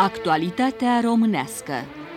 Actualitatea românească.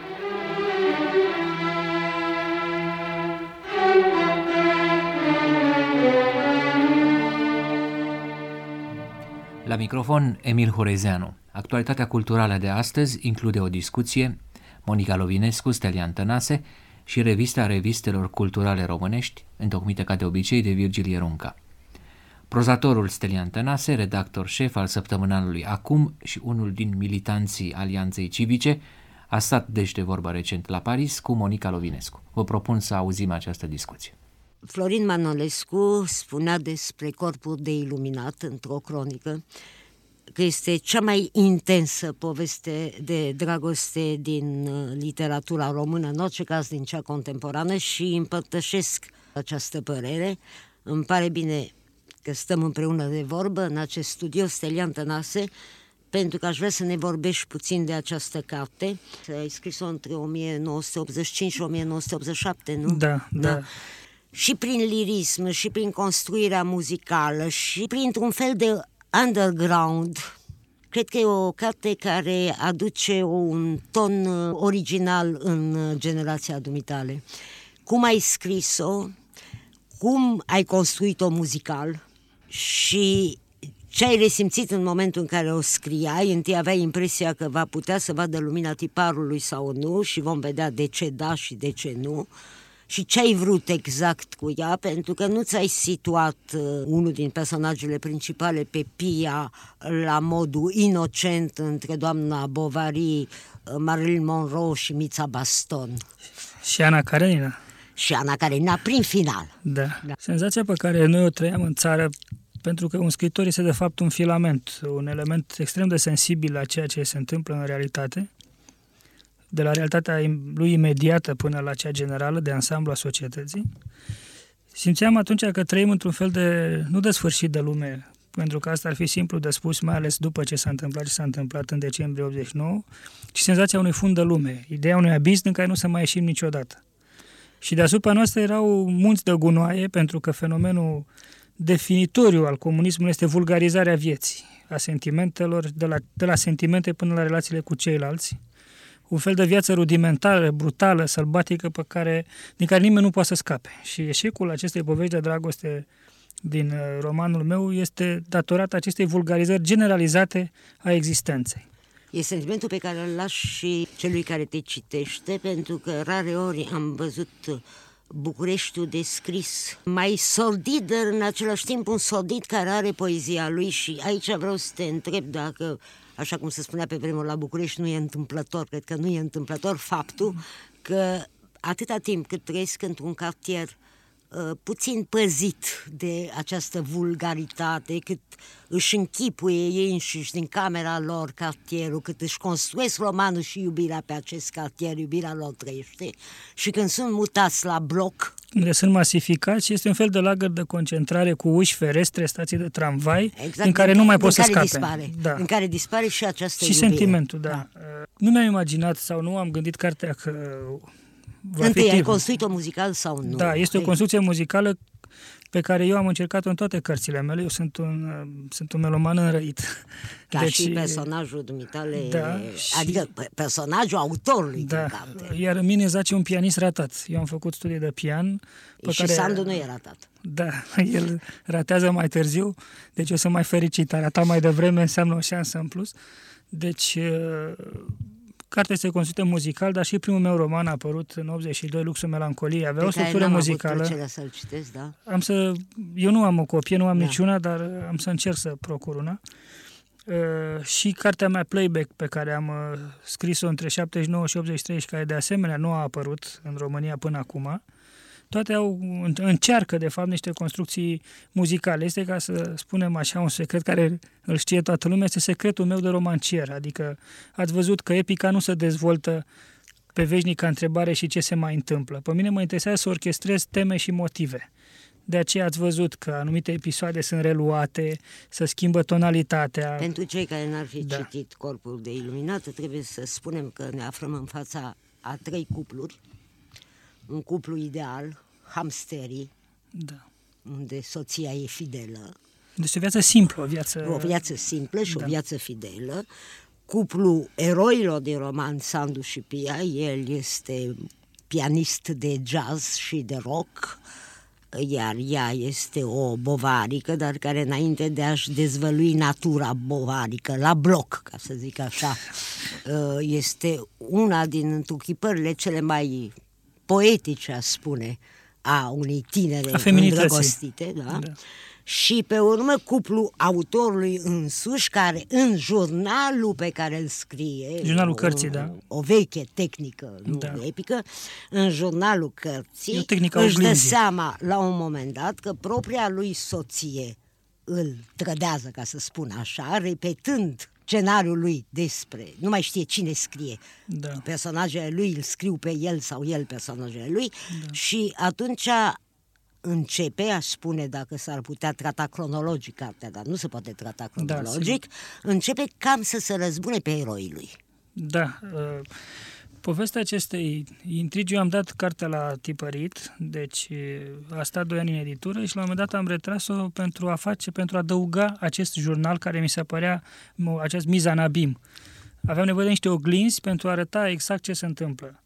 La microfon, Emil Horezeanu. Actualitatea culturală de astăzi include o discuție, Monica Lovinescu, Stelian Tănase și revista revistelor culturale românești, întocmită ca de obicei de Virgilie Runca. Prozatorul Stelian Tănase, redactor șef al săptămânalului Acum și unul din militanții Alianței Civice, a stat deci de vorbă recent la Paris cu Monica Lovinescu. Vă propun să auzim această discuție. Florin Manolescu spunea despre Corpul de Iluminat într-o cronică că este cea mai intensă poveste de dragoste din literatura română, în orice caz din cea contemporană, și împărtășesc această părere. Îmi pare bine că stăm împreună de vorbă în acest studio, Stelian Tănase, pentru că aș vrea să ne vorbești puțin de această carte. Ai scris-o între 1985 și 1987, nu? Da. Și prin lirism, și prin construirea muzicală, și printr-un fel de underground. Cred că e o carte care aduce un ton original în generația dumitale. Cum ai scris-o, cum ai construit-o muzical și ce ai resimțit în momentul în care o scriai. Întâi aveai impresia că va putea să vadă lumina tiparului sau nu și vom vedea de ce da și de ce nu. Și ce ai vrut exact cu ea, pentru că nu ți-ai situat unul din personajele principale pe Pia la modul inocent între doamna Bovary, Marilyn Monroe și Mița Baston. Și Ana Karenina. Și Ana Karenina prin final. Da. Senzația pe care noi o trăiam în țară, pentru că un scriitor este de fapt un filament, un element extrem de sensibil la ceea ce se întâmplă în realitate, de la realitatea lui imediată până la cea generală, de ansamblu a societății. Simțeam atunci că trăim într-un fel de, nu de sfârșit de lume, pentru că asta ar fi simplu de spus, mai ales după ce s-a întâmplat în decembrie 89, ci senzația unui fund de lume, ideea unui abis din care nu să mai ieșim niciodată. Și deasupra noastră erau munți de gunoaie, pentru că fenomenul definitoriu al comunismului este vulgarizarea vieții, a sentimentelor, de la sentimente până la relațiile cu ceilalți, un fel de viață rudimentară, brutală, sălbatică, din care nimeni nu poate să scape. Și eșecul acestei povești de dragoste din romanul meu este datorat acestei vulgarizări generalizate a existenței. E sentimentul pe care îl lași și celui care te citește, pentru că rare ori am văzut Bucureștiul descris mai sordid, dar în același timp un sordid care are poezia lui. Și aici vreau să te întreb dacă, așa cum se spunea pe vremuri la București, nu e întâmplător, cred că nu e întâmplător faptul că atâta timp cât trăiesc într-un cartier puțin păzit de această vulgaritate, cât își închipuie ei înșiși din camera lor cartierul, cât își construiesc romanul și iubirea pe acest cartier, iubirea lor trăiește, și când sunt mutați la bloc, unde sunt masificați și este un fel de lagăr de concentrare cu uși, ferestre, stații de tramvai, exact, din care nu mai poți să scape. În care dispare și această și iubire. Sentimentul, da. Nu mi-am imaginat sau nu am gândit cartea că întâi, ai construit-o muzical sau nu? Da, este o construcție muzicală pe care eu am încercat-o în toate cărțile mele. Eu sunt un meloman înrăit. Ca deci, și personajul dumitale, da, adică personajul autorului din carte. Iar în mine zace un pianist ratat. Eu am făcut studii de pian. Și Sandu nu e ratat. Da, el ratează mai târziu, deci eu sunt mai fericit. A ratat mai devreme înseamnă o șansă în plus. Deci cartea este construită muzical, dar și primul meu roman a apărut în 82, Luxul Melancoliei. Avea o structură muzicală. Să-l citesc, da? Eu nu am o copie, nu am niciuna, dar am să încerc să procur una. Și cartea mea Playback, pe care am scris-o între 79 și 83 și care de asemenea nu a apărut în România până acum, toate încearcă de fapt niște construcții muzicale. Este, ca să spunem așa, un secret care îl știe toată lumea, este secretul meu de romancier. Adică ați văzut că epica nu se dezvoltă pe veșnica întrebare și ce se mai întâmplă. Pe mine mă interesează să orchestrez teme și motive. De aceea ați văzut că anumite episoade sunt reluate, să schimbă tonalitatea. Pentru cei care n-ar fi citit Corpul de Iluminat, trebuie să spunem că ne aflăm în fața a 3 cupluri. Un cuplu ideal, hamsterii, unde soția e fidelă. Deci o viață simplă, o viață simplă și o viață fidelă. cuplul eroilor din roman, Sandu și Pia. El este pianist de jazz și de rock, iar ea este o bovarică, dar care înainte de a-și dezvălui natura bovarică, la bloc, ca să zic așa, este una din întruchipările cele mai poetice, a spune, a unei tinere îndrăgostite, da? Și pe urmă cuplul autorului însuși, care în jurnalul pe care îl scrie, jurnalul cărții, o veche tehnică, nu epică, în jurnalul cărții își dă seama la un moment dat că propria lui soție îl trădează, ca să spun așa, repetând scenariul lui despre, nu mai știe cine scrie, personajele lui îl scriu pe el sau el personajele lui, și atunci începe, aș spune, dacă s-ar putea trata cronologic cartea, dar nu se poate trata cronologic, începe cam să se răzbune pe eroii lui. Da, povestea acestei intrigi, eu am dat cartea la tipărit, deci a stat 2 ani în editură și la un moment dat am retras-o pentru a adăuga acest jurnal care mi se părea, acest mizanabim. Aveam nevoie de niște oglinzi pentru a arăta exact ce se întâmplă.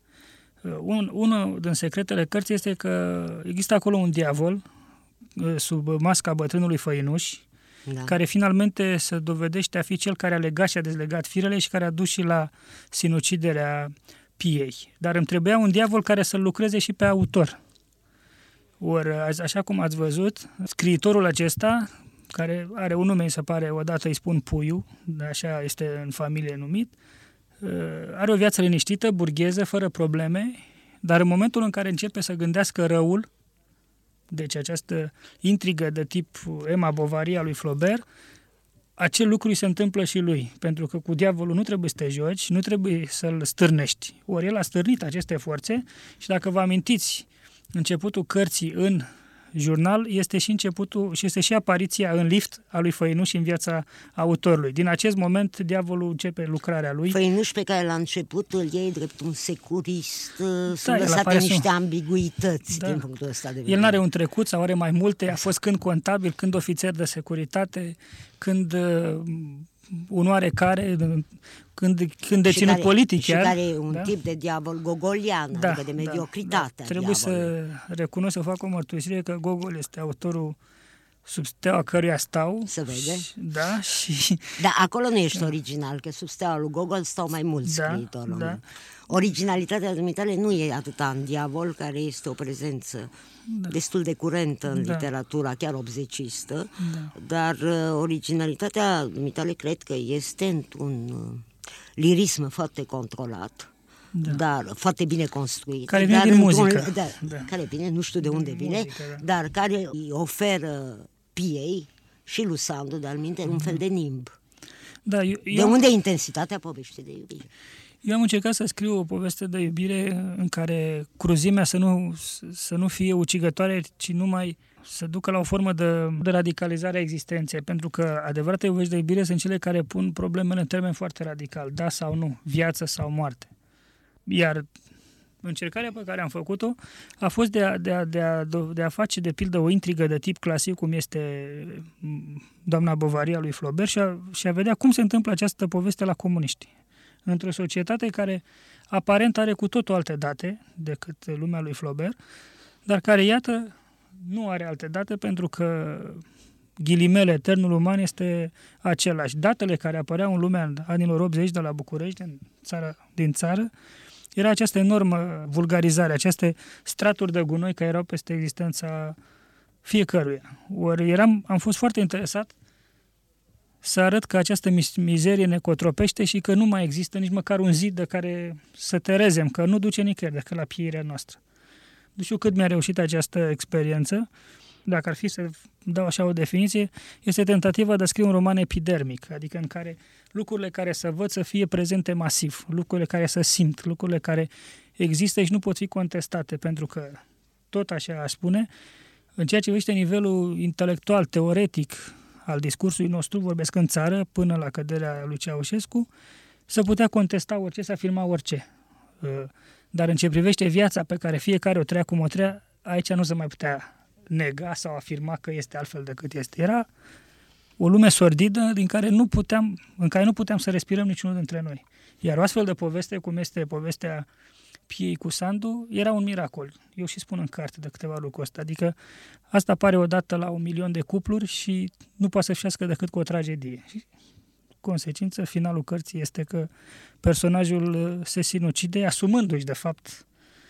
Unul din secretele cărții este că există acolo un diavol sub masca bătrânului Făinuș, care finalmente se dovedește a fi cel care a legat și a dezlegat firele și care a dus și la sinuciderea Piei. Dar îmi trebuia un diavol care să-l lucreze și pe autor. Ori, așa cum ați văzut, scriitorul acesta, care are un nume, mi se pare, odată îi spun Puiu, așa este în familie numit, are o viață liniștită, burgheză, fără probleme, dar în momentul în care începe să gândească răul, deci această intrigă de tip Emma Bovary a lui Flaubert, acel lucru îi se întâmplă și lui, pentru că cu diavolul nu trebuie să te joci, nu trebuie să-l stârnești. Ori el a stârnit aceste forțe și dacă vă amintiți începutul cărții în jurnal, este și începutul și este și apariția în lift a lui Făinuș în viața autorului. Din acest moment, diavolul începe lucrarea lui. Făinuș, pe care la început îl iei drept un securist, sunt lăsate niște ambiguități din punctul ăsta de vedere. El n-are un trecut sau are mai multe, a fost când contabil, când ofițer de securitate, când un oarecare, când deținut politic. Și care e un tip de diavol gogolian, adică de mediocritate. Trebuie să recunosc, să fac o mărturisire că Gogol este autorul sub steaua căruia stau. Se vede. Și Da, acolo nu ești original, că sub steaua lui Gogol stau mai mulți scriitori. Originalitatea dumitale nu e atâta în diavol, care este o prezență destul de curentă în literatura, chiar obzecistă, dar originalitatea dumitale cred că este într-un lirism foarte controlat, dar foarte bine construit. Care vine din muzică. Care vine, nu știu de unde vine, dar care îi oferă Piei și lui Sandu, de-al minte, un fel de nimb. De unde intensitatea poveștii de iubire? Eu am încercat să scriu o poveste de iubire în care cruzimea să nu fie ucigătoare, ci numai să ducă la o formă de radicalizare a existenței, pentru că adevărate povești de iubire sunt cele care pun problemele în termen foarte radical, da sau nu, viață sau moarte. Iar încercarea pe care am făcut-o a fost de a face, de pildă, o intrigă de tip clasic, cum este Doamna Bovary a lui Flaubert, și a vedea cum se întâmplă această poveste la comuniști. Într-o societate care aparent are cu totul alte date decât lumea lui Flaubert, dar care, iată, nu are alte date pentru că, ghilimele, eternul uman este același. Datele care apăreau în lumea în anilor 80 de la București, din țară, era această enormă vulgarizare, aceste straturi de gunoi care erau peste existența fiecăruia. Ori am fost foarte interesat să arăt că această mizerie ne cotropește și că nu mai există nici măcar un zid de care să terezem, că nu duce nicăieri decât la pieirea noastră. Nu știu cât mi-a reușit această experiență, dacă ar fi să dau așa o definiție, este tentativa de a scrie un roman epidermic, adică în care lucrurile care să văd să fie prezente masiv, lucrurile care să simt, lucrurile care există și nu pot fi contestate, pentru că, tot așa aș spune, în ceea ce privește nivelul intelectual, teoretic, al discursului nostru, vorbesc în țară, până la căderea lui Ceaușescu, să putea contesta orice, să afirma orice. Dar în ce privește viața pe care fiecare o trăia cum o trăia, aici nu se mai putea nega sau afirma că este altfel decât este. Era o lume sordidă în care nu puteam să respirăm niciunul dintre noi. Iar o astfel de poveste, cum este povestea Piei cu Sandu, era un miracol. Eu și spun în carte de câteva lucruri ăsta. Adică asta apare odată la 1.000.000 de cupluri și nu poate să fiască decât cu o tragedie. Și consecință, finalul cărții este că personajul se sinucide asumându-și, de fapt,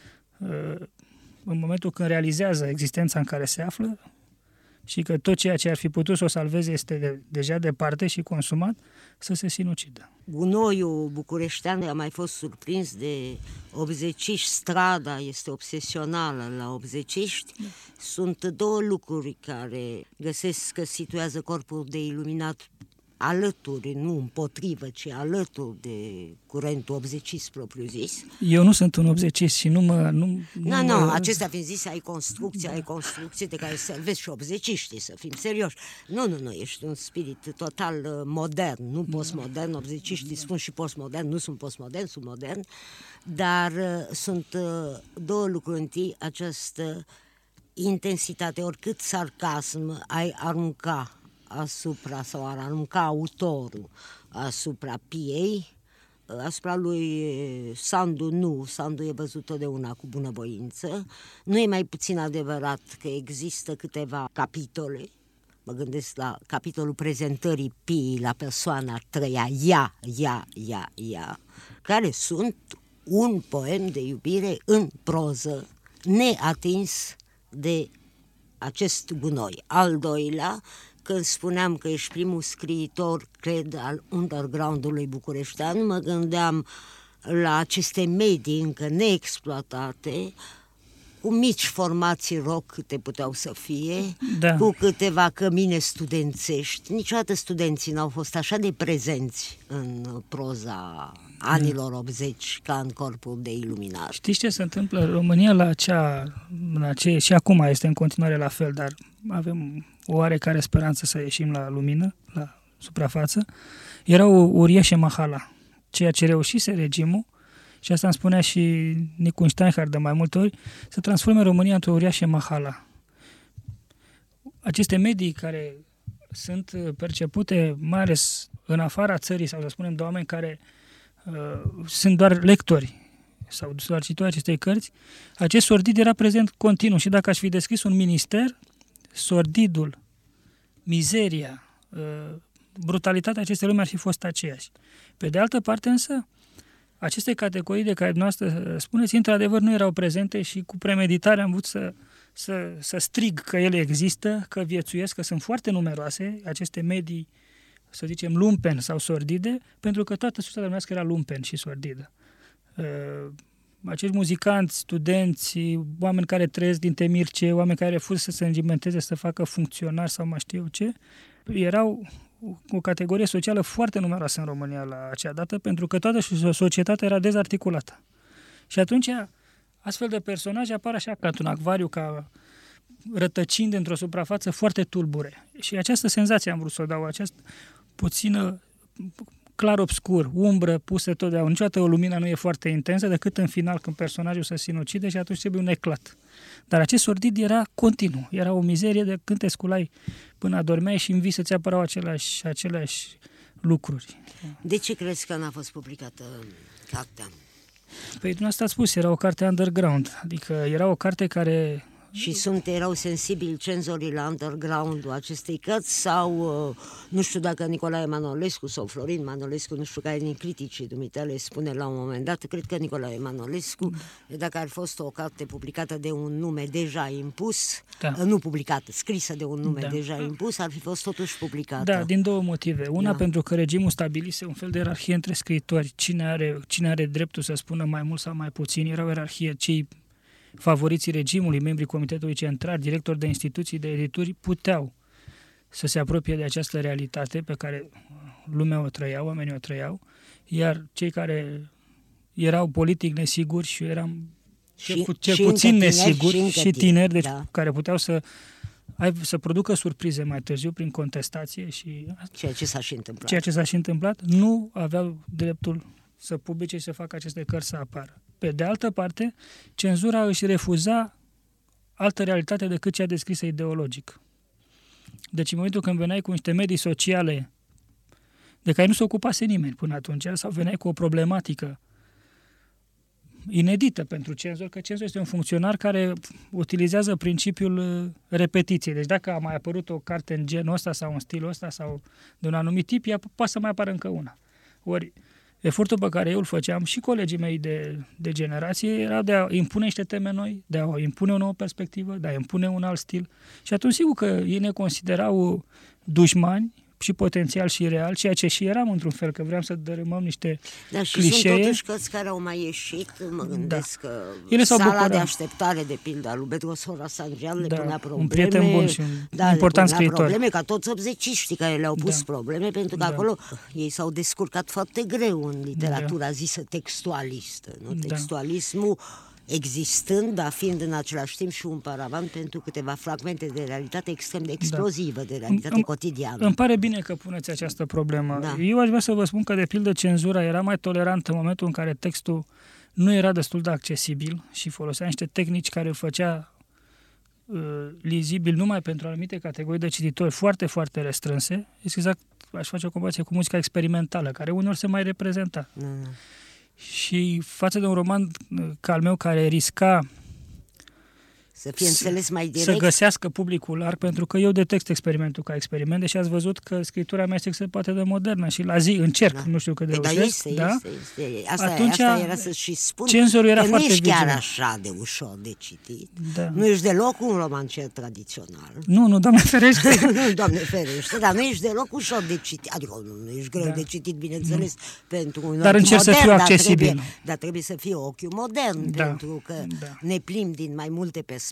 în momentul când realizează existența în care se află și că tot ceea ce ar fi putut să o salveze este deja departe și consumat, să se sinucidă. Gunoiul bucureștean a mai fost surprins de obzeciști, strada este obsesională la obzeciști. Sunt două lucruri care găsesc că situează corpul de iluminat alături, nu împotrivă, ci alături de curentul obzecist propriu-zis. Eu nu sunt un obzecist și nu, acestea fiind zise, ai construcție de care servesc și obzeciștii, să fim serioși. Nu, ești un spirit total modern, nu postmodern, obzeciștii spun și postmodern, nu sunt postmodern, sunt modern, dar sunt două lucruri. Întâi, această intensitate, oricât sarcasm ai arunca asupra sau ar arunca autorul asupra Piei, asupra lui Sandu nu, Sandu e văzut totdeauna cu bunăvoință. Nu e mai puțin adevărat că există câteva capitole, mă gândesc la capitolul prezentării Piei la persoana a treia, ea, care sunt un poem de iubire în proză, neatins de acest gunoi. Al doilea, când spuneam că ești primul scriitor, cred, al underground-ului bucureștean, mă gândeam la aceste medii încă neexploatate, cu mici formații rock câte puteau să fie, cu câteva cămine studențești. Niciodată studenții n-au fost așa de prezenți în proza anilor 80 ca în corpul de iluminat. Știți ce se întâmplă? România și acum este în continuare la fel, dar avem o oarecare speranță să ieșim la lumină, la suprafață. Era o uriașă mahala, ceea ce reușise regimul, și asta îmi spunea și Nicu Steinhardt de mai multe ori, să transforme România într-o uriașă mahala. Aceste medii care sunt percepute mai ales în afara țării, sau să spunem de oameni care sunt doar lectori sau doar cititori acestei cărți, acest sordid era prezent continuu și dacă aș fi deschis un minister, sordidul, mizeria, brutalitatea acestei lumi ar fi fost aceeași. Pe de altă parte însă, aceste categorii de care dumneavoastră spuneți, într-adevăr nu erau prezente și cu premeditare am vrut să strig că ele există, că viețuiesc, că sunt foarte numeroase, aceste medii, să zicem, lumpen sau sordide, pentru că toată societatea noastră era lumpen și sordidă. Acești muzicanți, studenți, oameni care trăiesc din temirce, oameni care refuză să se îngimenteze, să facă funcționari sau mai știu eu ce, erau o categorie socială foarte numeroasă în România la acea dată, pentru că toată societatea era dezarticulată. Și atunci astfel de personaje apar așa ca un acvariu, ca rătăcind într-o suprafață foarte tulbure. Și această senzație am vrut să o dau, această puțină clar-obscur, umbră pusă totdeauna. Niciodată o lumină nu e foarte intensă decât în final când personajul se sinucide și atunci trebuie un eclat. Dar acest sordid era continuu, era o mizerie de când te sculai până adormeai și în vis îți apărau aceleași lucruri. De ce crezi că n-a fost publicată cartea? Păi dumneavoastră ați spus, era o carte underground, adică era o carte care... Și erau sensibili cenzorii la underground-ul acestei cărți sau, nu știu dacă Nicolae Manolescu sau Florin Manolescu, nu știu care din criticii dumitale spune la un moment dat, cred că Nicolae Manolescu, dacă ar fost o carte publicată de un nume deja impus, nu publicată, scrisă de un nume deja impus, ar fi fost totuși publicată. Da, din două motive. Una, pentru că regimul stabilise un fel de ierarhie între scriitori. Cine are dreptul să spună mai mult sau mai puțin, era o ierarhie, cei favoriții regimului, membrii Comitetului Central, directori de instituții, de edituri, puteau să se apropie de această realitate pe care lumea o trăia, oamenii o trăiau, iar cei care erau politic nesiguri și eram cel puțin nesiguri și tineri, deci care puteau să producă surprize mai târziu prin contestație și ceea ce s-a și întâmplat, nu aveau dreptul să publice și să facă aceste cărți să apară. Pe de altă parte, cenzura își refuza altă realitate decât cea descrisă ideologic. Deci în momentul când veneai cu niște medii sociale de care nu se ocupase nimeni până atunci, sau veneai cu o problematică inedită pentru cenzor, că cenzor este un funcționar care utilizează principiul repetiției. Deci dacă a mai apărut o carte în genul ăsta sau în stilul ăsta sau de un anumit tip, ea poate să mai apară încă una. Ori efortul pe care eu îl făceam și colegii mei de generație era de a impune niște teme noi, de a impune o nouă perspectivă, de a impune un alt stil. Și atunci sigur că ei ne considerau dușmani și potențial și real, ceea ce și eram într-un fel, că vreau să dărâmăm niște clișee. Sunt totuși cărți care au mai ieșit, mă gândesc că ele Sala de așteptare, de pildă, al lui Bedros Horasanjan le punea probleme. Un prieten bun și un important scriitor. Probleme, ca toți obzeciștii care le-au pus probleme, pentru că acolo ei s-au descurcat foarte greu în literatura zisă textualistă. Nu? Textualismul existând, dar fiind în același timp și un paravan pentru câteva fragmente de realitate extrem de explozivă, de realitate cotidiană. Îmi pare bine că puneți această problemă. Eu aș vrea să vă spun că, de pildă, cenzura era mai tolerantă în momentul în care textul nu era destul de accesibil și folosea niște tehnici care îl făcea lizibil numai pentru anumite categorii de cititori foarte, foarte restrânse. Exact, aș face o comparație cu muzica experimentală, care uneori se mai reprezenta. Și față de un roman ca al meu care risca să fie înțeles mai direct, să găsească publicul larg, pentru că eu detect experimentul ca experiment, deși ați văzut că scriptura mea este cât se poate de modernă și la zi încerc, nu știu cât de reușesc. Este. Asta era să și spun, cenzorul era că foarte nu ești chiar vigilant. așa de ușor de citit. Nu ești deloc un romancier tradițional. Nu, Doamne ferește. Nu, Doamne ferește, dar nu ești deloc ușor de citit. Adică nu ești greu de citit, bineînțeles, pentru un dar încerc modern, să fiu accesibil. Dar trebuie să fie ochiul modern, pentru că ne plimbi din mai multe perspective.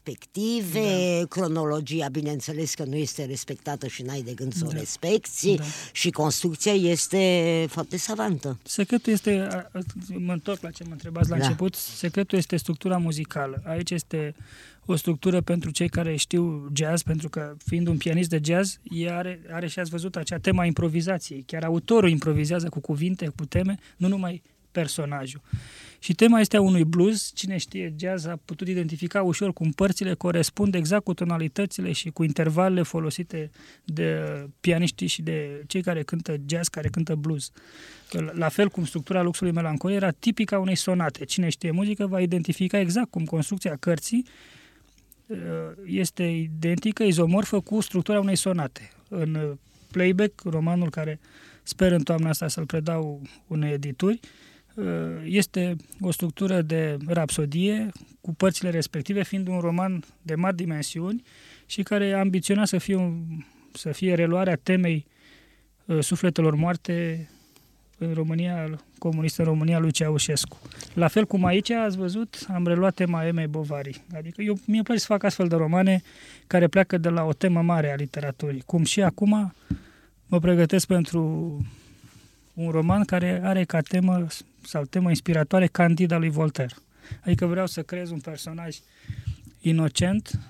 Cronologia, bineînțeles că nu este respectată și n-ai de gând să o respecti, și construcția este foarte savantă. Secretul este, mă întorc la ce mă întrebați la început, secretul este structura muzicală. Aici este o structură pentru cei care știu jazz, pentru că fiind un pianist de jazz, are și ați văzut acea tema improvizației. Chiar autorul improvizează cu cuvinte, cu teme, nu numai personajul. Și tema este a unui blues. Cine știe jazz a putut identifica ușor cum părțile corespund exact cu tonalitățile și cu intervalele folosite de pianiștii și de cei care cântă jazz, care cântă blues. La fel cum structura Luxului Melancolie era tipica unei sonate. Cine știe muzică va identifica exact cum construcția cărții este identică, izomorfă cu structura unei sonate. În Playback, romanul care sper în toamna asta să-l predau unei edituri, este o structură de rapsodie, cu părțile respective fiind un roman de mari dimensiuni și care ambiționa să fie reluarea temei sufletelor moarte în România comunistă, în România lui Ceaușescu. La fel cum aici, ați văzut, am reluat tema Emei Bovary. Adică mie îmi place să fac astfel de romane care pleacă de la o temă mare a literaturii. Cum și acum mă pregătesc pentru un roman care are ca temă sau temă inspiratoare Candida lui Voltaire. Adică vreau să creez un personaj inocent,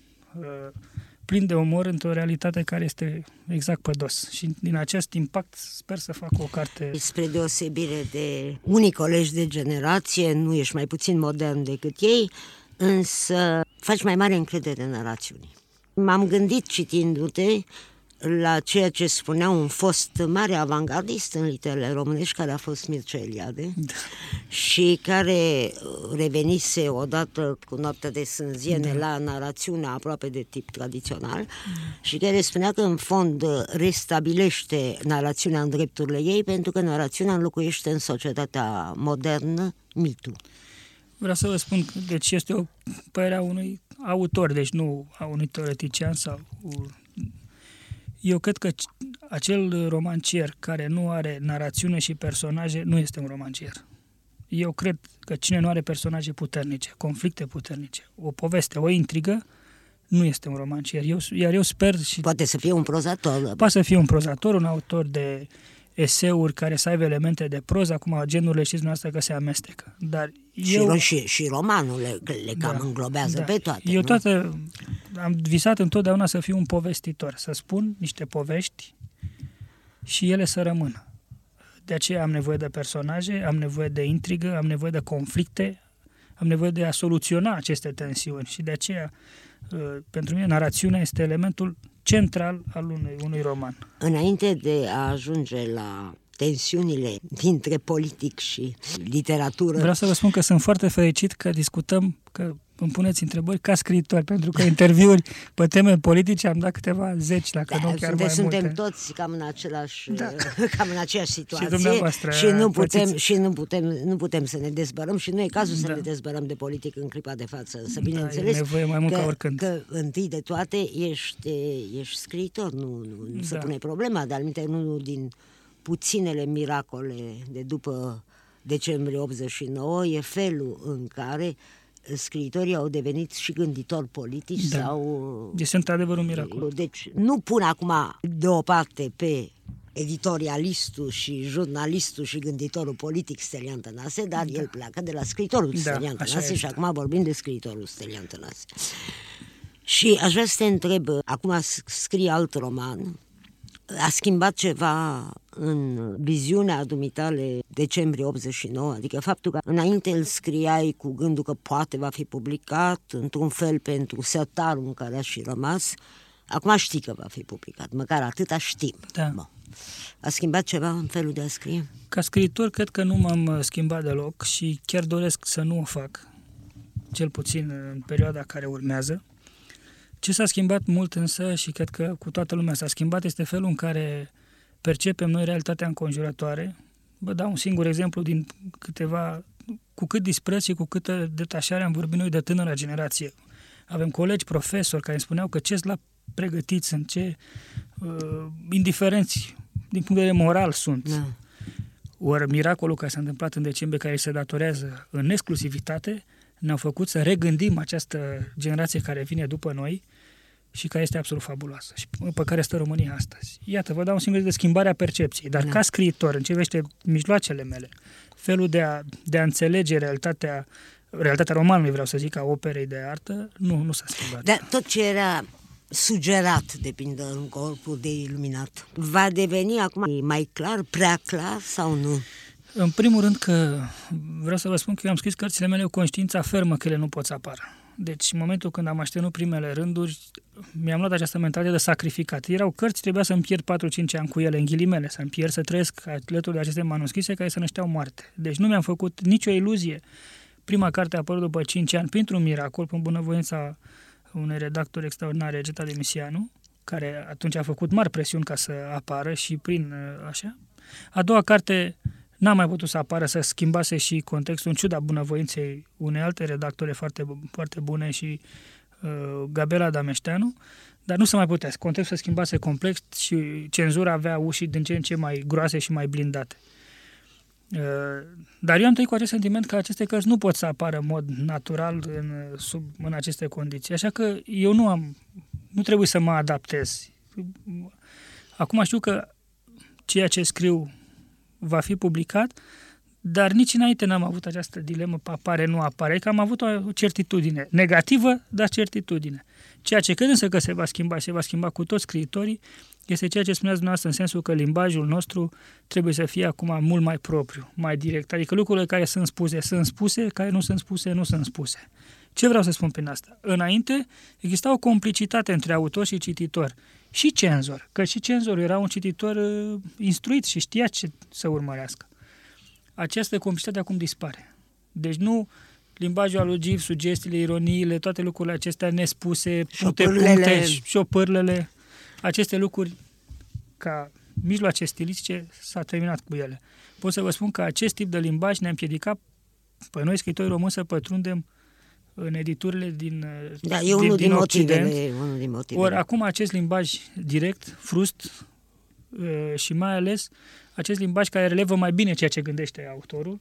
plin de umor, într-o realitate care este exact pe dos. Și din acest impact sper să fac o carte. Spre deosebire de unii colegi de generație, nu ești mai puțin modern decât ei, însă faci mai mare încredere în narațiuni. M-am gândit citindu-te la ceea ce spunea un fost mare avangardist în literele românești, care a fost Mircea Eliade, și care revenise odată cu Noaptea de Sânziene la narațiunea aproape de tip tradițional și care spunea că în fond restabilește narațiunea în drepturile ei, pentru că narațiunea înlocuiește în societatea modernă mitul. Vreau să vă spun, deci este o părere a unui autor, deci nu a unui teoretician sau... Eu cred că acel romancier care nu are narațiune și personaje nu este un romancier. Eu cred că cine nu are personaje puternice, conflicte puternice, o poveste, o intrigă, nu este un romancier. Iar eu sper și... Poate să fie un prozator. Poate să fie un prozator, un autor de eseuri care să aibă elemente de proză. Acum genurile știți dumneavoastră că se amestecă. Dar și romanul le cam înglobează pe toate. Eu am visat întotdeauna să fiu un povestitor, să spun niște povești și ele să rămână. De aceea am nevoie de personaje, am nevoie de intrigă, am nevoie de conflicte, am nevoie de a soluționa aceste tensiuni și de aceea pentru mine narațiunea este elementul central al unui roman. Înainte de a ajunge la tensiunile dintre politic și literatură... Vreau să vă spun că sunt foarte fericit că discutăm, că îmi puneți întrebări ca scriitor, pentru că interviuri pe teme politice am dat câteva zeci, dacă nu chiar mai suntem multe. toți cam în cam în aceeași situație și nu putem să ne dezbărăm și nu e cazul să ne dezbărăm de politic în clipa de față. Să bineînțeles e nevoie mai mult ca oricând. Că întâi de toate ești scriitor, nu se pune problema, de-al minte unul din puținele miracole de după decembrie 89 e felul în care scriitorii au devenit și gânditori politici sau... Este într-adevăr un miracol. Deci nu pun acum deoparte pe editorialistul și jurnalistul și gânditorul politic Stelian Tănase, dar el pleacă de la scriitorul Stelian Tănase și acum vorbim de scriitorul Stelian Tănase. Și aș vrea să te întreb, acum scrii alt roman, a schimbat ceva în viziunea dumitale decembrie 89, adică faptul că înainte îl scriai cu gândul că poate va fi publicat, într-un fel pentru sertarul în care a și rămas, acum știi că va fi publicat, măcar atâta știm. Da. Bun. A schimbat ceva în felul de a scrie? Ca scriitor cred că nu m-am schimbat deloc și chiar doresc să nu o fac, cel puțin în perioada care urmează. Ce s-a schimbat mult însă, și cred că cu toată lumea s-a schimbat, este felul în care percepem noi realitatea înconjurătoare. Vă dau un singur exemplu din câteva, cu cât dispreț și cu câtă detașare am vorbit noi de tânăra generație. Avem colegi, profesori care îmi spuneau că ce-s la pregătiți sunt, ce indiferenți din punct de vedere moral sunt. Da. Ori miracolul care s-a întâmplat în decembrie, care se datorează în exclusivitate, ne-au făcut să regândim această generație care vine după noi și care este absolut fabuloasă și pe care stă România astăzi. Iată, vă dau un singur de schimbare a percepției, dar ca scriitor, în ce privește mijloacele mele, felul de a înțelege realitatea romanului, vreau să zic, ca operei de artă, nu s-a schimbat. Dar tot ce era sugerat, de pildă, în corpul de iluminat, va deveni acum mai clar, prea clar sau nu? În primul rând că vreau să vă spun că eu am scris cărțile mele cu conștiința fermă că ele nu pot să apară. Deci în momentul când am așternut primele rânduri, mi-am luat această mentalitate de sacrificat. Erau cărți, trebuia să-mi pierd 4-5 ani cu ele, în ghilimele, să-mi pierd, să trăiesc alături de aceste manuscrise care să nășteau moarte. Deci nu mi-am făcut nicio iluzie. Prima carte a apărut după 5 ani, printr-un miracol, prin bunăvoința unui redactor extraordinar, Regeta Demisianu, care atunci a făcut mari presiuni ca să apară și prin așa. A doua carte n-a mai putut să apară, să schimbase și contextul, în ciuda bunăvoinței unei alte redactore foarte, foarte bune și Gabriela Dameșteanu, dar nu se mai putea. Contextul se schimbase complex și cenzura avea ușii din ce în ce mai groase și mai blindate. Dar eu am trăit cu acest sentiment că aceste cărți nu pot să apară în mod natural în aceste condiții. Așa că eu nu trebuie să mă adaptez. Acum știu că ceea ce scriu va fi publicat, dar nici înainte n-am avut această dilemă, apare, nu apare, că am avut o certitudine negativă, dar certitudine. Ceea ce cred însă că se va schimba și se va schimba cu toți scriitorii, este ceea ce spuneați dumneavoastră, în sensul că limbajul nostru trebuie să fie acum mult mai propriu, mai direct. Adică lucrurile care sunt spuse, care nu sunt spuse, nu sunt spuse. Ce vreau să spun prin asta? Înainte exista o complicitate între autor și cititor. Și cenzor, că și cenzorul era un cititor instruit și știa ce să urmărească. Această complicitate acum dispare. Deci nu limbajul aluziv, sugestiile, ironiile, toate lucrurile acestea nespuse, puncte, șopârlele, aceste lucruri ca mijloace stilistice s-a terminat cu ele. Pot să vă spun că acest tip de limbaj ne-a împiedicat pe noi, scriitori români, să pătrundem în editurile din Occident. Unul din motivele. Ori acum acest limbaj direct, frust și mai ales acest limbaj care relevă mai bine ceea ce gândește autorul,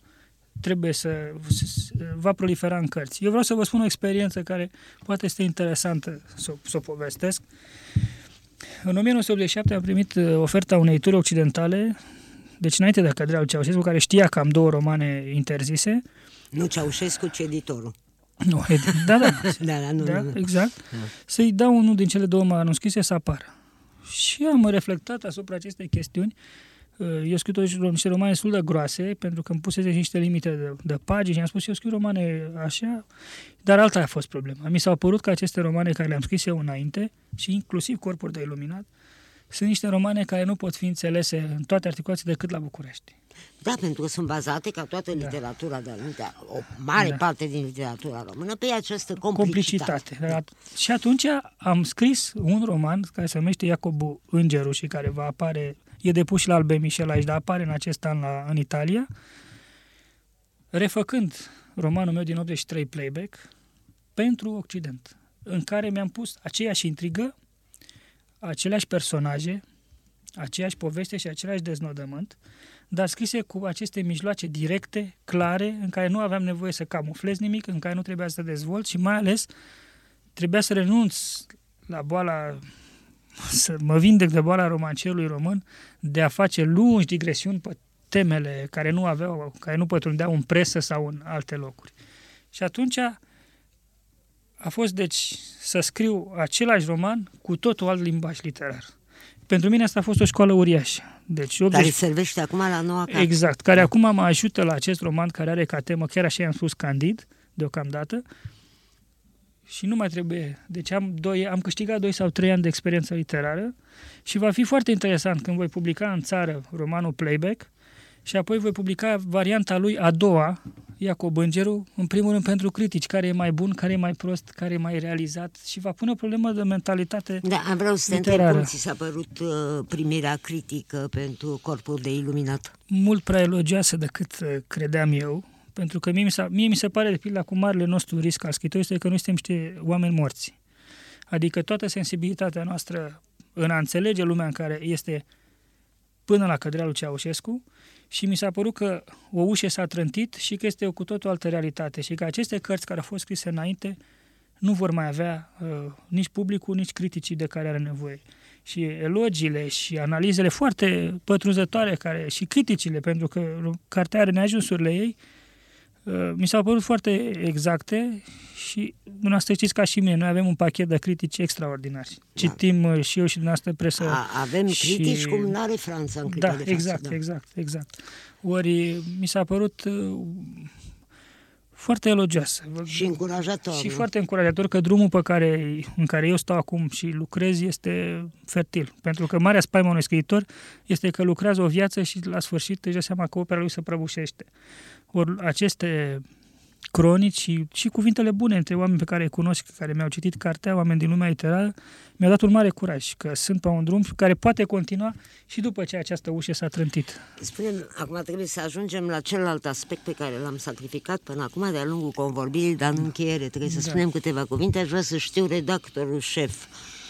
va prolifera în cărți. Eu vreau să vă spun o experiență care poate este interesantă să o povestesc. În 1987 am primit oferta unei edituri occidentale, deci înainte de căderea lui Ceaușescu, care știa că am 2 romane interzise. Nu Ceaușescu, ci editorul. Nu, nu. Exact. Să-i dau unul din cele 2 manuscrise să apară. Și am reflectat asupra acestei chestiuni Eu scriu niște romane destul de groase, pentru că îmi pusese niște limite de pagini și am spus eu scriu romane așa, dar alta a fost problema. Mi s-au părut că aceste romane care le-am scris eu înainte, și inclusiv Corpuri de iluminat, sunt niște romane care nu pot fi înțelese în toate articulațiile decât la București. Da, pentru că sunt bazate, ca toată literatura de aminte, o mare parte din literatura română, pe această complicitate. Și atunci am scris un roman care se numește Iacobu Îngerul și care va apare, e depus și la Albe Michel aici, dar apare în acest an în Italia, refăcând romanul meu din 83 Playback pentru Occident, în care mi-am pus aceeași intrigă, aceleași personaje, aceeași poveste și același deznodământ, dar scrise cu aceste mijloace directe, clare, în care nu aveam nevoie să camuflez nimic, în care nu trebuia să dezvolt și mai ales trebuia să renunț la boala, să mă vindec de boala romancerului român, de a face lungi digresiuni pe temele care nu pătrundeau în presă sau în alte locuri. Și atunci a fost, deci, să scriu același roman cu totul alt limbaj literar. Pentru mine asta a fost o școală uriașă. Deci, care servește acum la noua carte. Exact, care acum mă ajută la acest roman care are ca temă, chiar așa i-am spus, Candid, deocamdată, și nu mai trebuie. Deci am câștigat 2 sau 3 ani de experiență literară și va fi foarte interesant când voi publica în țară romanul Playback și apoi voi publica varianta lui a doua, Iacob Îngerul, în primul rând pentru critici, care e mai bun, care e mai prost, care e mai realizat și va pune o problemă de mentalitate literară. Da, vreau să te întreb cum ți s-a părut primirea critică pentru Corpul de iluminat. Mult prea elogioasă decât credeam eu, pentru că mie mi se pare, de pildă, cu marele nostru risc al scriitorului este că noi suntem niște oameni morți. Adică toată sensibilitatea noastră în a înțelege lumea în care este până la căderea lui Ceaușescu, și mi s-a părut că o ușă s-a trântit și că este o cu totul altă realitate și că aceste cărți care au fost scrise înainte nu vor mai avea nici publicul, nici criticii de care are nevoie. Și elogiile și analizele foarte pătrunzătoare și criticile, pentru că cartea are neajunsurile ei, mi s-au părut foarte exacte și dumneavoastră știți ca și mine, noi avem un pachet de critici extraordinari. Da. Citim și eu și dumneavoastră presă. Avem critici cum n-are Franța în clipa de față. Exact. Ori mi s-a părut foarte elogioasă. Și încurajator. Și foarte încurajator că drumul în care eu stau acum și lucrez este fertil. Pentru că marea spaimă unui scriitor este că lucrează o viață și la sfârșit își dă seama că opera lui se prăbușește. Ori aceste cronici și cuvintele bune între oameni pe care îi cunosc, care mi-au citit cartea, oameni din lumea literară, mi-au dat un mare curaj, că sunt pe un drum care poate continua și după ce această ușă s-a trântit. Spune-mi, acum trebuie să ajungem la celălalt aspect pe care l-am sacrificat până acum de-a lungul convorbirii, dar în încheiere trebuie să spunem câteva cuvinte. Aș vrea să știu redactorul șef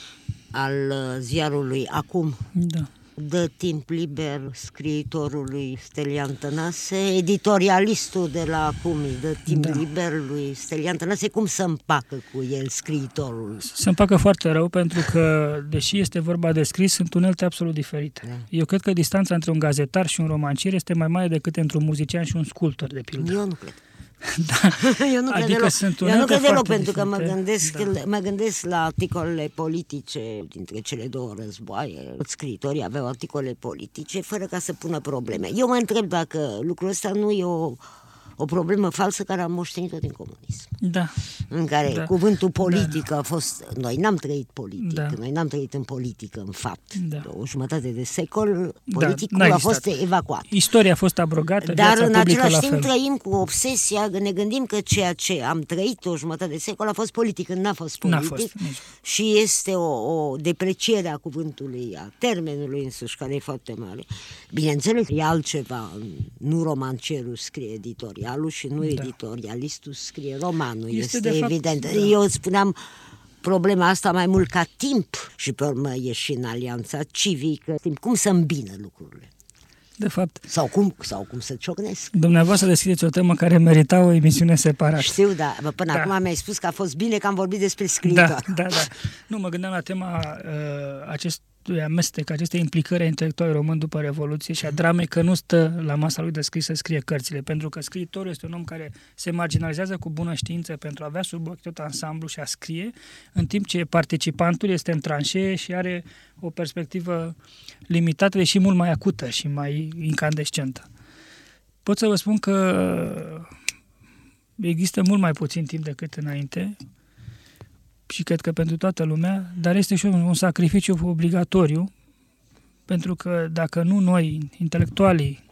al ziarului Acum. Da. Dă timp liber scriitorului Stelian Tănase, editorialistul de la Acum, dă timp liber lui Stelian Tănase, cum să împacă cu el scriitorul? Se împacă foarte rău, pentru că, deși este vorba de scris, sunt unelte absolut diferite. Da. Eu cred că distanța între un gazetar și un romancier este mai mare decât între un muzician și un sculptor, de pildă. Eu nu cred. Da. Eu nu cred deloc, pentru că mă gândesc la articolele politice dintre cele două războaie. Scriitorii aveau articole politice fără ca să pună probleme. Eu mă întreb dacă lucrul ăsta nu e o problemă falsă care am moștenit-o din comunism. Da. În care cuvântul politic a fost... Noi n-am trăit politic, noi n-am trăit în politică, în fapt. O jumătate de secol, politicul a fost evacuat. Istoria a fost abrogată, dar în același timp trăim cu obsesia, ne gândim că ceea ce am trăit o jumătate de secol a fost politic, când n-a fost politic. Și este o depreciere a cuvântului, a termenului însuși, care e foarte mare. Bineînțeles, e altceva, nu romancerul scrie editorialul și nu editorialistul scrie romanul, este evident. Eu spuneam problema asta mai mult ca timp și pe urmă e și în alianța civică, cum să îmbină lucrurile. De fapt. Sau cum să ciocnesc. Dumneavoastră deschideți o temă care merita o emisiune separată. Știu, până acum mi-ai spus că a fost bine că am vorbit despre scriitor. Da. Nu, mă gândeam la tema amestec, aceste implicări a intelectualului român după Revoluție și a dramei că nu stă la masa lui de scris să scrie cărțile, pentru că scriitorul este un om care se marginalizează cu bună știință pentru a avea sub ochi tot ansamblu și a scrie, în timp ce participantul este în tranșee și are o perspectivă limitată, deși mult mai acută și mai incandescentă. Pot să vă spun că există mult mai puțin timp decât înainte și cred că pentru toată lumea, dar este și un sacrificiu obligatoriu, pentru că dacă nu noi, intelectualii,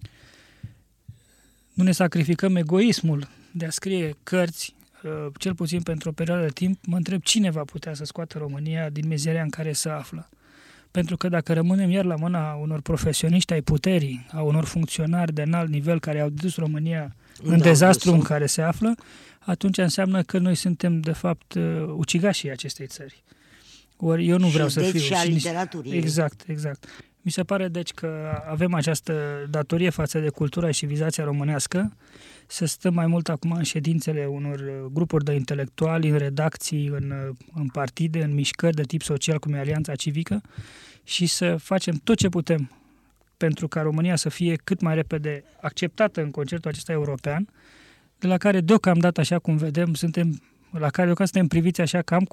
nu ne sacrificăm egoismul de a scrie cărți, cel puțin pentru o perioadă de timp, mă întreb cine va putea să scoată România din mizeria în care se află. Pentru că dacă rămânem iar la mâna unor profesioniști ai puterii, a unor funcționari de înalt nivel care au dus România în dezastru în care se află, atunci înseamnă că noi suntem, de fapt, ucigașii acestei țări. Ori eu nu vreau să fiu. Și a literaturii. Exact. Mi se pare, deci, că avem această datorie față de cultura și civilizația românească, să stăm mai mult acum în ședințele unor grupuri de intelectuali, în redacții, în partide, în mișcări de tip social, cum e Alianța Civică, și să facem tot ce putem pentru ca România să fie cât mai repede acceptată în concertul acesta european, de la care deocamdată, așa cum vedem, suntem priviți așa cam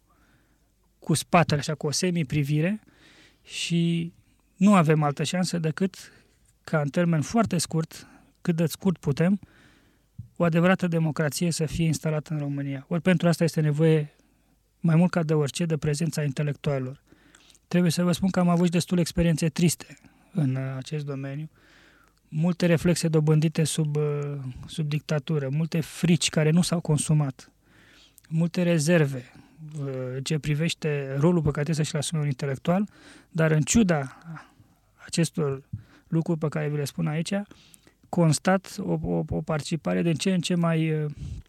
cu spatele, așa, cu o semi-privire, și nu avem altă șansă decât ca în termen foarte scurt, cât de scurt putem, o adevărată democrație să fie instalată în România. Ori pentru asta este nevoie, mai mult ca de orice, de prezența intelectualilor. Trebuie să vă spun că am avut destule experiențe triste în acest domeniu, multe reflexe dobândite sub dictatură, multe frici care nu s-au consumat, multe rezerve ce privește rolul pe care trebuie să-și-l asume un intelectual, dar în ciuda acestor lucruri pe care vi le spun aici, constat o participare din ce în ce mai,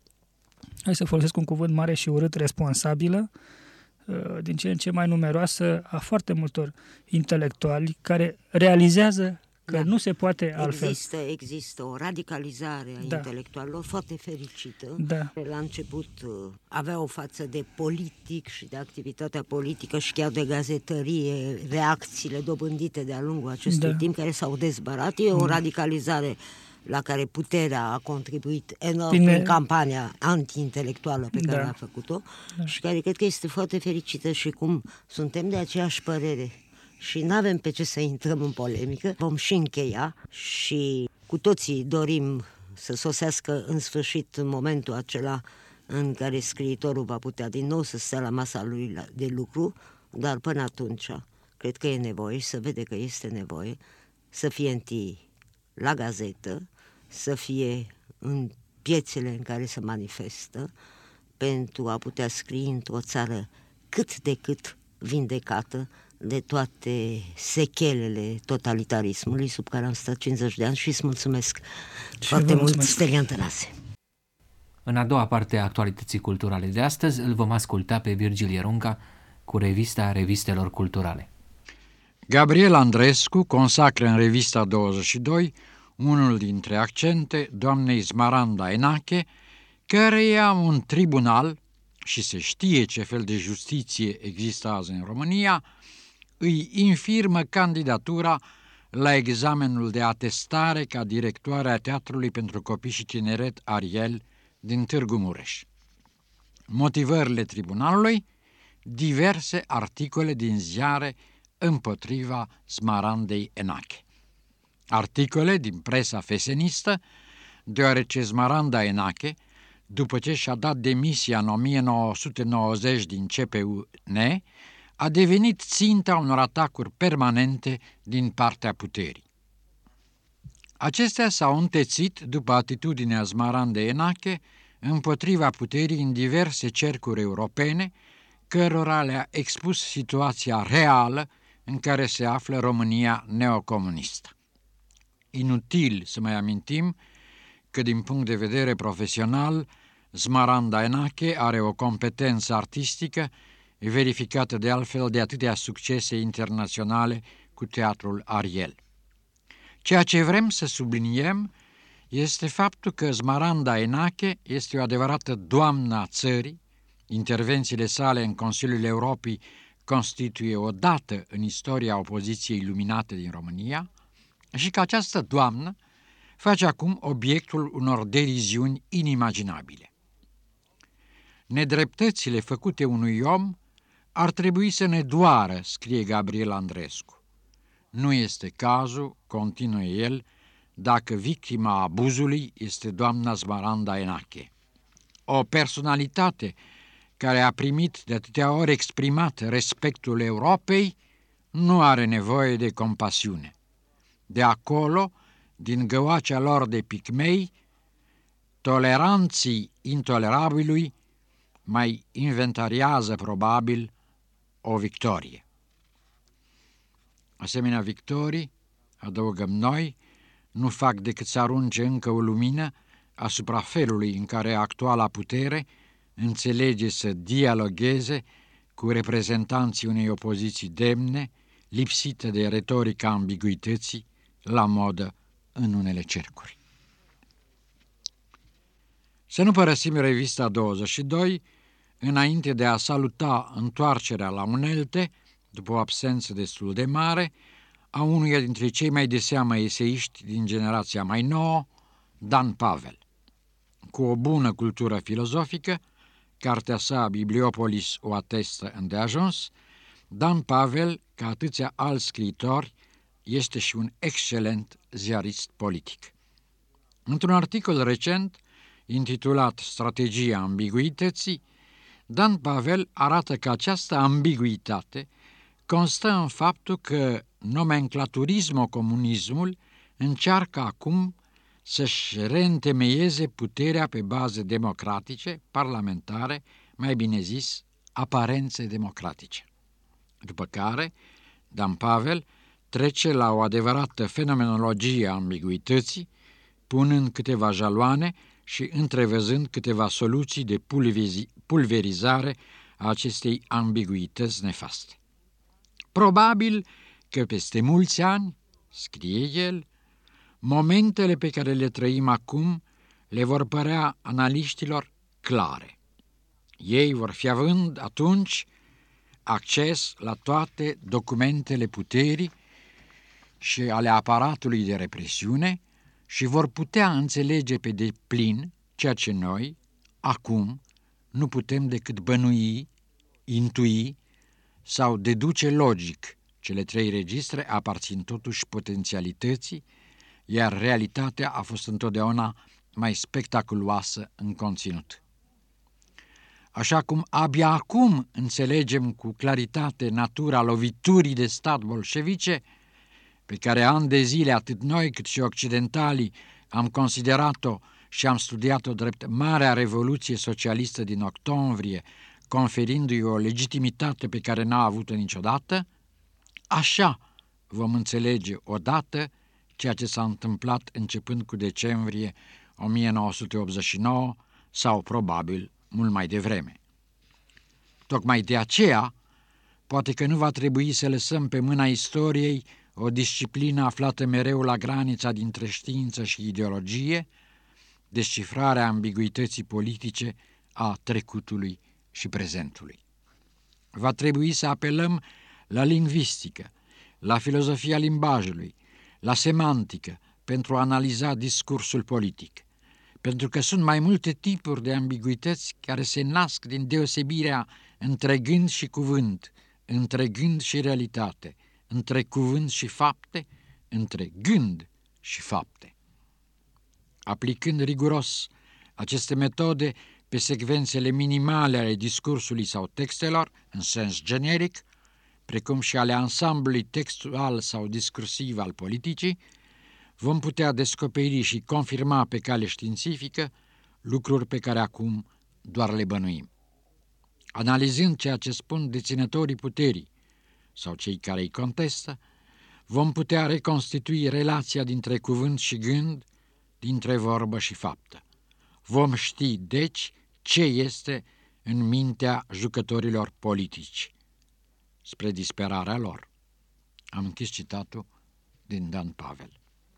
hai să folosesc un cuvânt mare și urât, responsabilă, din ce în ce mai numeroasă a foarte multor intelectuali care realizează că nu se poate altfel. Există o radicalizare a intelectualilor foarte fericită. Da. La început avea o față de politic și de activitatea politică și chiar de gazetărie, reacțiile dobândite de-a lungul acestui timp care s-au dezbărat. E o radicalizare la care puterea a contribuit enorm prin campania anti-intelectuală pe care a făcut-o și care cred că este foarte fericită și cum suntem de aceeași părere și nu avem pe ce să intrăm în polemică, vom și încheia și cu toții dorim să sosească în sfârșit momentul acela în care scriitorul va putea din nou să stea la masa lui de lucru, dar până atunci cred că e nevoie și să vede că este nevoie să fie întâi la gazetă, să fie în piețele în care se manifestă, pentru a putea scrie într-o țară cât de cât vindecată de toate sechelele totalitarismului sub care am stat 50 de ani și îți mulțumesc foarte mult, Stelian Tănase. În a doua parte a actualității culturale de astăzi îl vom asculta pe Virgil Ierunca cu revista Revistelor Culturale. Gabriel Andrescu consacră în revista 22 unul dintre accente doamnei Smaranda Enache, căreia un tribunal, și se știe ce fel de justiție există azi în România, îi infirmă candidatura la examenul de atestare ca directoare a Teatrului pentru Copii și Tineret Ariel din Târgu Mureș. Motivările tribunalului: diverse articole din ziare împotriva Smarandei Enache. Articole din presa fesenistă, deoarece Smaranda Enache, după ce și-a dat demisia în 1990 din CPUN, a devenit ținta unor atacuri permanente din partea puterii. Acestea s-au întețit după atitudinea Smarandei Enache împotriva puterii în diverse cercuri europene, cărora le-a expus situația reală în care se află România neocomunistă. Inutil să mai amintim că, din punct de vedere profesional, Smaranda Enache are o competență artistică verificată de altfel de atâtea succese internaționale cu Teatrul Ariel. Ceea ce vrem să subliniem este faptul că Smaranda Enache este o adevărată doamnă a țării. Intervențiile sale în Consiliul Europei constituie o dată în istoria opoziției luminate din România și că această doamnă face acum obiectul unor deriziuni inimaginabile. Nedreptățile făcute unui om ar trebui să ne doară, scrie Gabriel Andrescu. Nu este cazul, continuă el, dacă victima abuzului este doamna Smaranda Enache. O personalitate care a primit de atâtea ori exprimat respectul Europei nu are nevoie de compasiune. De acolo, din găoacea lor de picmei, toleranții intolerabilului mai inventariază probabil o victorie. Asemenea victorii, adăugăm noi, nu fac decât să arunce încă o lumină asupra felului în care actuala putere înțelege să dialogheze cu reprezentanții unei opoziții demne, lipsită de retorica ambiguității, la modă în unele cercuri. Să nu părăsim revista 22, înainte de a saluta întoarcerea la unelte, după o absență destul de mare, a unuia dintre cei mai de seamă eseiști din generația mai nouă, Dan Pavel. Cu o bună cultură filozofică, cartea sa Bibliopolis o atestă îndeajuns, Dan Pavel, ca atâția alți scriitori, este și un excelent ziarist politic. Într-un articol recent, intitulat Strategia ambiguității, Dan Pavel arată că această ambiguitate constă în faptul că nomenclaturismo-comunismul încearcă acum să-și reîntemeieze puterea pe baze democratice, parlamentare, mai bine zis, aparențe democratice. După care, Dan Pavel trece la o adevărată fenomenologie a ambiguității, punând câteva jaloane și întrevăzând câteva soluții de pulverizare a acestei ambiguități nefaste. Probabil că peste mulți ani, scrie el, momentele pe care le trăim acum le vor părea analiștilor clare. Ei vor fi având atunci acces la toate documentele puterii și ale aparatului de represiune și vor putea înțelege pe deplin ceea ce noi, acum, nu putem decât bănui, intui sau deduce logic. Cele trei registre aparțin totuși potențialității, iar realitatea a fost întotdeauna mai spectaculoasă în conținut. Așa cum abia acum înțelegem cu claritate natura loviturii de stat bolșevice, pe care ani de zile atât noi cât și occidentalii am considerat-o și am studiat-o drept Marea Revoluție Socialistă din octombrie, conferindu-i o legitimitate pe care n-a avut-o niciodată, așa vom înțelege odată ceea ce s-a întâmplat începând cu decembrie 1989 sau probabil mult mai devreme. Tocmai de aceea, poate că nu va trebui să lăsăm pe mâna istoriei o disciplină aflată mereu la granița dintre știință și ideologie, descifrarea ambiguității politice a trecutului și prezentului. Va trebui să apelăm la lingvistică, la filozofia limbajului, la semantică pentru a analiza discursul politic, pentru că sunt mai multe tipuri de ambiguități care se nasc din deosebirea între gând și cuvânt, între gând și realitate, între cuvânt și fapte, între gând și fapte. Aplicând riguros aceste metode pe secvențele minimale ale discursului sau textelor, în sens generic, precum și ale ansamblului textual sau discursiv al politicii, vom putea descoperi și confirma pe cale științifică lucruri pe care acum doar le bănuim. Analizând ceea ce spun deținătorii puterii sau cei care îi contestă, vom putea reconstitui relația dintre cuvânt și gând, dintre vorbă și faptă. Vom ști, deci, ce este în mintea jucătorilor politici, spre disperarea lor. Am închis citatul din Dan Pavel.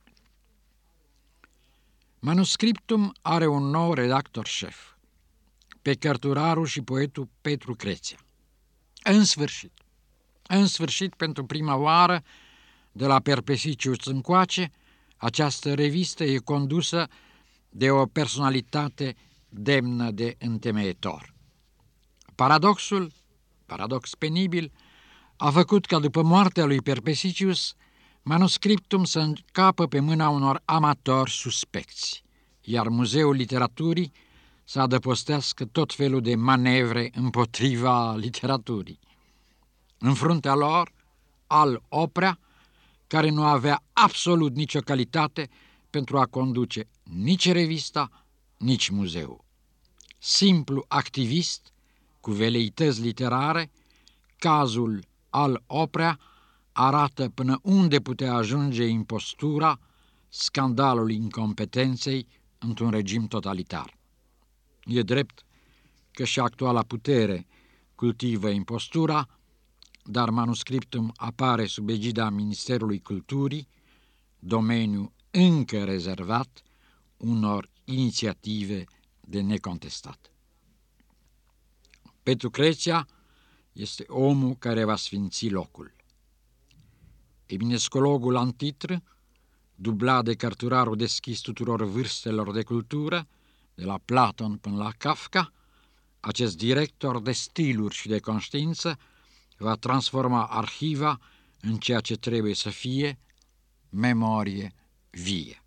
Manuscriptum are un nou redactor șef, pe cărturarul și poetul Petru Crețea. În sfârșit, În sfârșit, pentru prima oară, de la Perpesicius încoace, această revistă e condusă de o personalitate demnă de întemeietor. Paradox penibil, a făcut ca după moartea lui Perpesicius, manuscriptum să încapă pe mâna unor amatori suspecți, iar Muzeul Literaturii să adăpostească tot felul de manevre împotriva literaturii. În fruntea lor, al Oprea, care nu avea absolut nicio calitate pentru a conduce nici revista, nici muzeul. Simplu activist, cu veleități literare, cazul al Oprea arată până unde putea ajunge impostura, scandalul incompetenței într-un regim totalitar. E drept că și actuala putere cultivă impostura, dar manuscriptum apare sub egida Ministerului Culturii, domeniu încă rezervat unor inițiative de necontestat. Petru Creția este omul care va sfinți locul. Eminescologul antitr, dublat de cărturarul deschis tuturor vârstelor de cultură, de la Platon până la Kafka, acest director de stiluri și de conștiință va transforma arhiva în ceea ce trebuie să fie, memorie vie.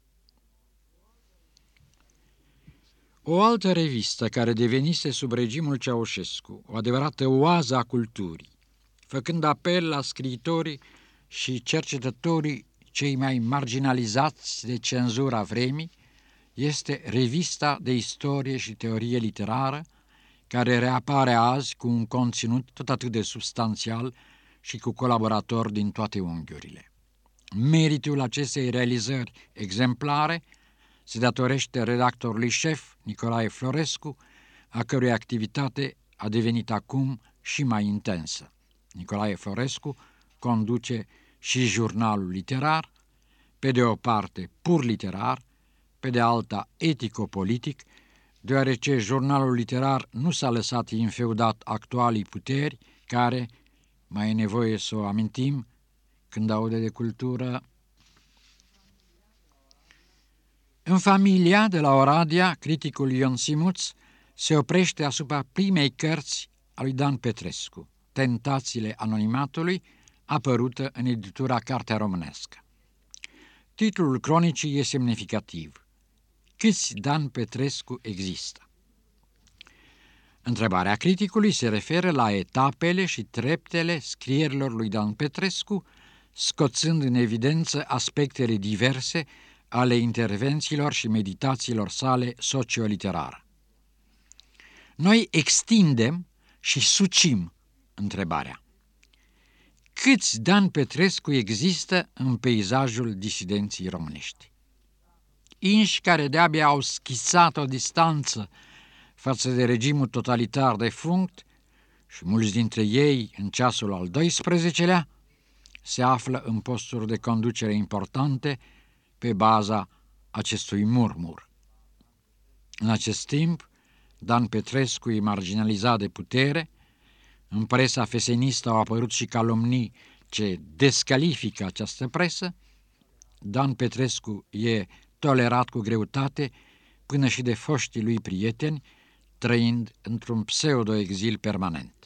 O altă revistă care devenise sub regimul Ceaușescu o adevărată oază a culturii, făcând apel la scriitorii și cercetătorii cei mai marginalizați de cenzura vremii, este Revista de Istorie și Teorie Literară, care reapare azi cu un conținut tot atât de substanțial și cu colaboratori din toate unghiurile. Meritul acestei realizări exemplare se datorește redactorului șef Nicolae Florescu, a cărui activitate a devenit acum și mai intensă. Nicolae Florescu conduce și jurnalul literar, pe de o parte pur literar, pe de alta etico-politic, deoarece jurnalul literar nu s-a lăsat infeudat actualii puteri care, mai e nevoie să o amintim, când aude de cultură. În Familia, de la Oradea, criticul Ion Simuț se oprește asupra primei cărți a lui Dan Petrescu, Tentațiile anonimatului, apărută în editura Cartea Românească. Titlul cronicii e semnificativ. Câți Dan Petrescu există? Întrebarea criticului se referă la etapele și treptele scrierilor lui Dan Petrescu, scoțând în evidență aspectele diverse ale intervențiilor și meditațiilor sale socioliterare. Noi extindem și sucim întrebarea. Câți Dan Petrescu există în peisajul disidenții românești? Inși care de-abia au schițat o distanță față de regimul totalitar defunct și mulți dintre ei, în ceasul al 12-lea, se află în posturi de conducere importante pe baza acestui murmur. În acest timp, Dan Petrescu e marginalizat de putere, în presa fesenistă au apărut și calomnii ce descalifică această presă, Dan Petrescu e tolerat cu greutate până și de foștii lui prieteni, trăind într-un pseudo-exil permanent.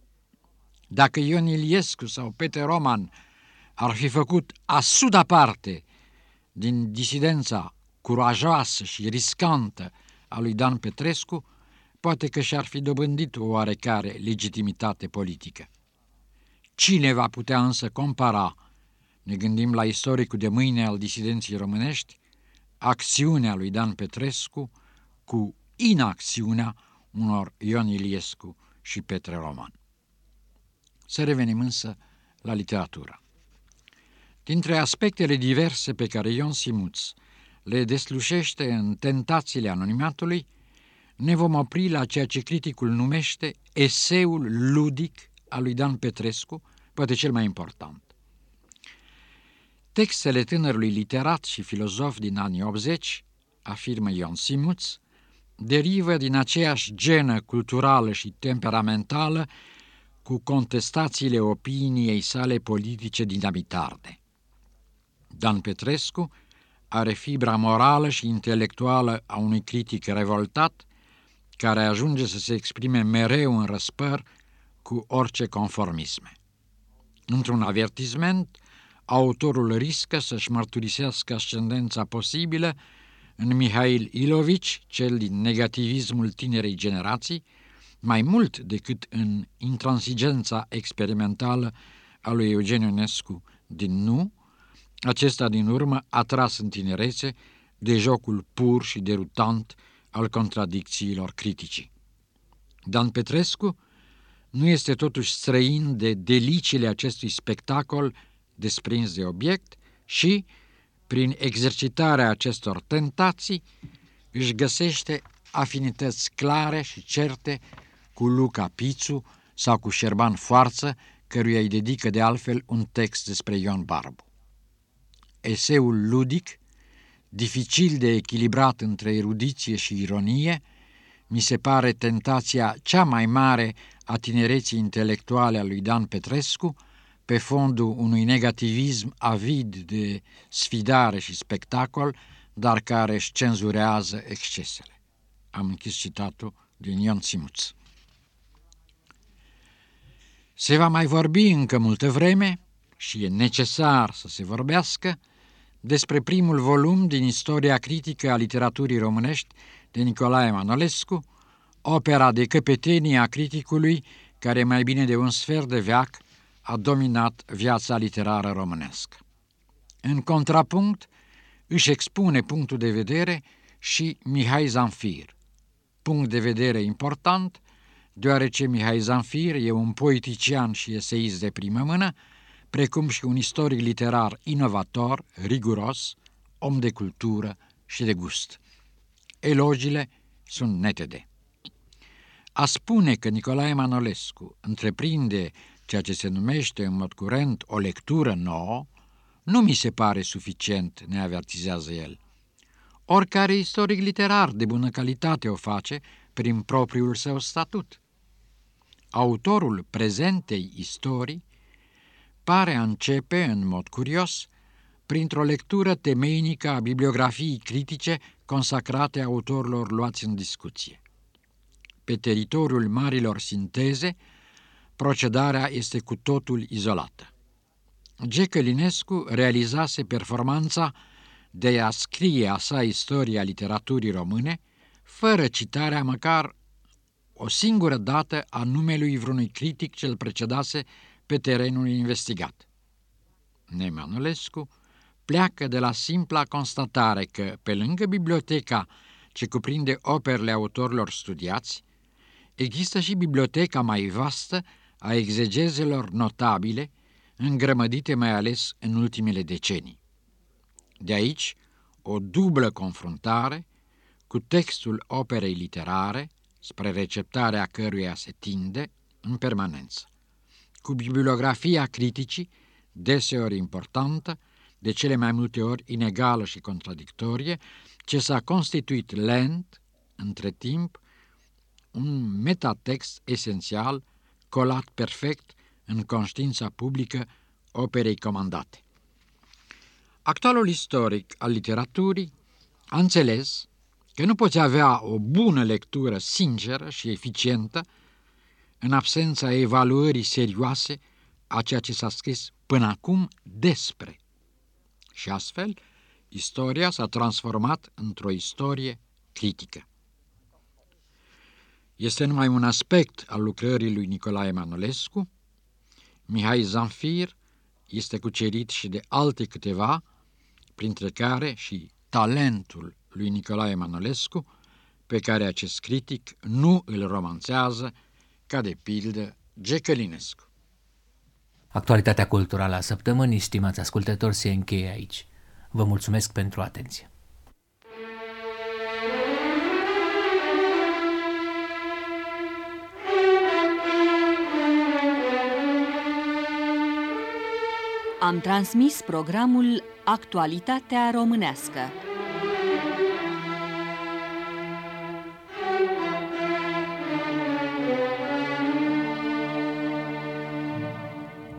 Dacă Ion Iliescu sau Petre Roman ar fi făcut asuda parte din disidența curajoasă și riscantă a lui Dan Petrescu, poate că și-ar fi dobândit o oarecare legitimitate politică. Cine va putea însă compara, ne gândim la istoricul de mâine al disidenții românești, acțiunea lui Dan Petrescu cu inacțiunea unor Ion Iliescu și Petre Roman. Să revenim însă la literatură. Dintre aspectele diverse pe care Ion Simuț le deslușește în Tentațiile anonimatului, ne vom opri la ceea ce criticul numește eseul ludic al lui Dan Petrescu, poate cel mai important. Textele tânărului literat și filozof din anii 80, afirmă Ion Simuț, derivă din aceeași genă culturală și temperamentală cu contestațiile opiniei sale politice dinabitarde. Dan Petrescu are fibra morală și intelectuală a unui critic revoltat, care ajunge să se exprime mereu în răspăr cu orice conformisme. Într-un avertisment, autorul riscă să-și mărturisească ascendența posibilă în Mihail Ilovici, cel din negativismul tinerei generații, mai mult decât în intransigența experimentală a lui Eugen Ionescu din Nu, acesta din urmă atras în tinerețe de jocul pur și derutant al contradicțiilor criticii. Dan Petrescu nu este totuși străin de deliciile acestui spectacol desprins de obiect și, prin exercitarea acestor tentații, își găsește afinități clare și certe cu Luca Pițu sau cu Șerban Foarță, căruia îi dedică de altfel un text despre Ion Barbu. Eseul ludic, dificil de echilibrat între erudiție și ironie, mi se pare tentația cea mai mare a tinereții intelectuale a lui Dan Petrescu, pe fondul unui negativism avid de sfidare și spectacol, dar care își cenzurează excesele. Am închis citatul din Ion Țimuț. Se va mai vorbi încă multă vreme, și e necesar să se vorbească, despre primul volum din Istoria critică a literaturii românești de Nicolae Manolescu, opera de căpetenie a criticului care mai bine de un sfert de veac a dominat viața literară românească. În contrapunct își expune punctul de vedere și Mihai Zamfir. Punct de vedere important, deoarece Mihai Zamfir e un poetician și eseist de primă mână, precum și un istoric literar inovator, riguros, om de cultură și de gust. Elogiile sunt netede. A spune că Nicolae Manolescu întreprinde ceea ce se numește în mod curent o lectură nouă, nu mi se pare suficient, ne avertizează el. Oricare istoric literar de bună calitate o face prin propriul său statut. Autorul prezentei istorii pare a începe, în mod curios, printr-o lectură temeinică a bibliografiei critice consacrate autorilor luați în discuție. Pe teritoriul marilor sinteze, procedarea este cu totul izolată. G. Călinescu realizase performanța de a scrie a sa istoria literaturii române, fără citarea măcar o singură dată a numelui vreunui critic ce îl precedase pe terenul investigat. Manolescu pleacă de la simpla constatare că, pe lângă biblioteca ce cuprinde operele autorilor studiați, există și biblioteca mai vastă a exegezelor notabile, îngrămădite mai ales în ultimele decenii. De aici, o dublă confruntare cu textul operei literare, spre receptarea căruia se tinde în permanență, cu bibliografia criticii, deseori importantă, de cele mai multe ori inegală și contradictorie, ce s-a constituit lent, între timp, un metatext esențial, colat perfect în conștiința publică operei comandate. Actualul istoric al literaturii a înțeles că nu poți avea o bună lectură sinceră și eficientă în absența evaluării serioase a ceea ce s-a scris până acum despre. Și astfel, istoria s-a transformat într-o istorie critică. Este numai un aspect al lucrării lui Nicolae Manolescu. Mihai Zamfir este cucerit și de alte câteva, printre care și talentul lui Nicolae Manolescu, pe care acest critic nu îl romanțează, ca de pildă G. Călinescu. Actualitatea culturală a săptămânii, stimați ascultători, se încheie aici. Vă mulțumesc pentru atenție. Am transmis programul Actualitatea românească.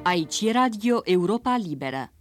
Aici e Radio Europa Liberă.